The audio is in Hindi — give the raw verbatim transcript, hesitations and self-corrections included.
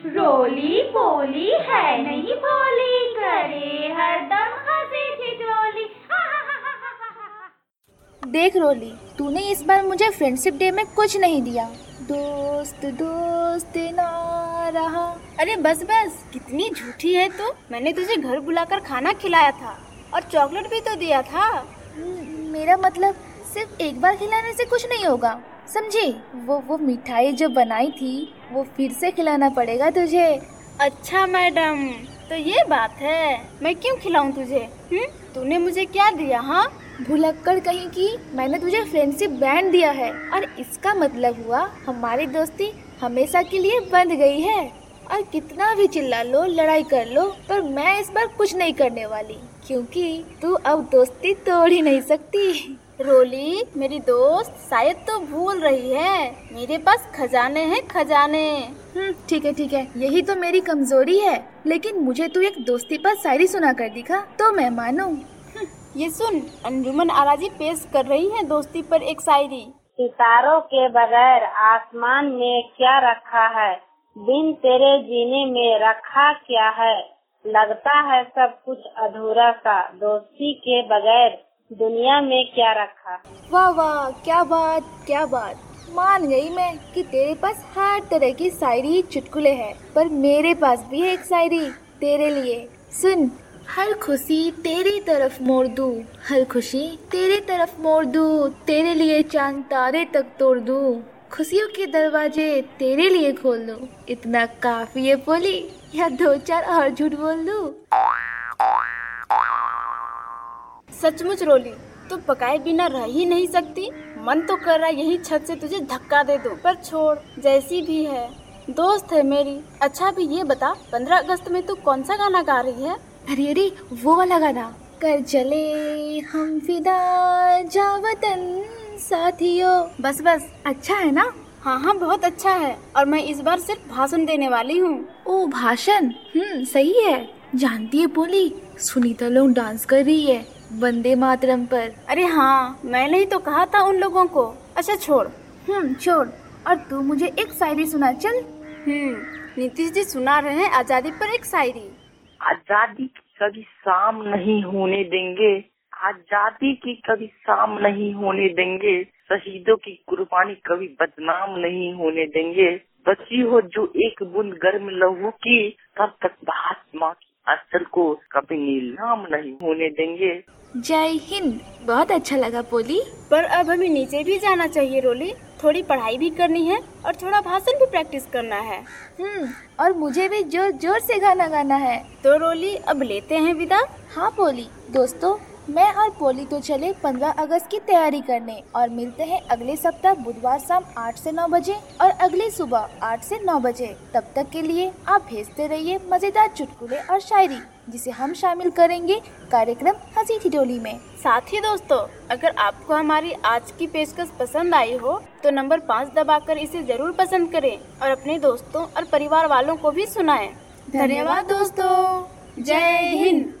रोली पोली है नहीं भोली, करे हरदम हंसी ठिठोली। देख रोली, तूने इस बार मुझे फ्रेंडशिप डे में कुछ नहीं दिया। दोस्त दोस्त ना रहा। अरे बस बस, कितनी झूठी है तू। मैंने तुझे घर बुलाकर खाना खिलाया था और चॉकलेट भी तो दिया था। मेरा मतलब सिर्फ एक बार खिलाने से कुछ नहीं होगा, समझी? वो वो मिठाई जो बनाई थी वो फिर से खिलाना पड़ेगा तुझे। अच्छा मैडम, तो ये बात है। मैं क्यों खिलाऊं तुझे? हम्म, तूने मुझे क्या दिया? हाँ, भुलक्कड़ कहीं की, मैंने तुझे फ्रेंडशिप बैंड दिया है और इसका मतलब हुआ हमारी दोस्ती हमेशा के लिए बंध गई है। और कितना भी चिल्ला लो, लड़ाई कर लो, पर मैं इस बार कुछ नहीं करने वाली, क्योंकि तू अब दोस्ती तोड़ ही नहीं सकती। रोली मेरी दोस्त शायद तो भूल रही है, मेरे पास खजाने हैं खजाने। हम्म ठीक है ठीक है, यही तो मेरी कमजोरी है, लेकिन मुझे तू एक दोस्ती पर शायरी सुना कर दिखा तो मैं मानूं। ये सुन, अंजुमन आरा जी पेश कर रही है दोस्ती पर एक शायरी। सितारों के बगैर आसमान में क्या रखा है, बिन तेरे जीने में रखा क्या है, लगता है सब कुछ अधूरा सा, दोस्ती के बगैर दुनिया में क्या रखा। वाह वाह, क्या बात क्या बात। मान गई मैं कि तेरे पास हर तरह की शायरी चुटकुले हैं, पर मेरे पास भी है एक शायरी तेरे लिए। सुन। हर खुशी तेरी तरफ मोड़ दूं, हर खुशी तेरी तरफ मोड़ दूं, तेरे लिए चांद तारे तक तोड़ दूं, खुशियों के दरवाजे तेरे लिए खोल दूं। इतना काफी है बोली, या दो चार और झूठ बोल दूं? सचमुच रोली, तू पकाए बिना रह ही नहीं सकती। मन तो कर रहा यही छत से तुझे धक्का दे दूं, पर छोड़, जैसी भी है दोस्त है मेरी। अच्छा भी ये बता, पंद्रह अगस्त में तू कौन सा गाना गा रही है? अरे अरे वो वाला गाना, कर चले हम फिदा जा वतन साथियों। बस बस, अच्छा है ना? हाँ हाँ बहुत अच्छा है, और मैं इस बार सिर्फ भाषण देने वाली हूँ। ओ भाषण, हम्म सही है। जानती है बोली, सुनीता लोग डांस कर रही है वंदे मातरम पर। अरे हाँ, मैंने ही तो कहा था उन लोगों को। अच्छा छोड़। हम्म छोड़, और तू मुझे एक शायरी सुना चल। हम्म नीतीश जी सुना रहे हैं आजादी पर एक शायरी। आजादी की कभी शाम नहीं होने देंगे, आजादी की कभी शाम नहीं होने देंगे, शहीदों की कुर्बानी कभी बदनाम नहीं होने देंगे, बची हो जो एक बूंद गर्म लहू की, तब तक महात्मा की असल को कभी नीलाम नहीं होने देंगे। जय हिंद। बहुत अच्छा लगा बोली, पर अब हमें नीचे भी जाना चाहिए रोली, थोड़ी पढ़ाई भी करनी है और थोड़ा भाषण भी प्रैक्टिस करना है। हम्म और मुझे भी जोर जोर से गाना गाना है। तो रोली अब लेते हैं विदा। हाँ पोली, दोस्तों मैं और पोली तो चले पंद्रह अगस्त की तैयारी करने, और मिलते हैं अगले सप्ताह बुधवार शाम आठ से नौ बजे और अगली सुबह आठ से नौ बजे। तब तक के लिए आप भेजते रहिए मजेदार चुटकुले और शायरी, जिसे हम शामिल करेंगे कार्यक्रम हंसी ठिठोली में। साथ ही दोस्तों, अगर आपको हमारी आज की पेशकश पसंद आई हो तो नंबर पाँच दबाकर इसे जरूर पसंद करें और अपने दोस्तों और परिवार वालों को भी सुनाएं। धन्यवाद दोस्तों। जय हिंद।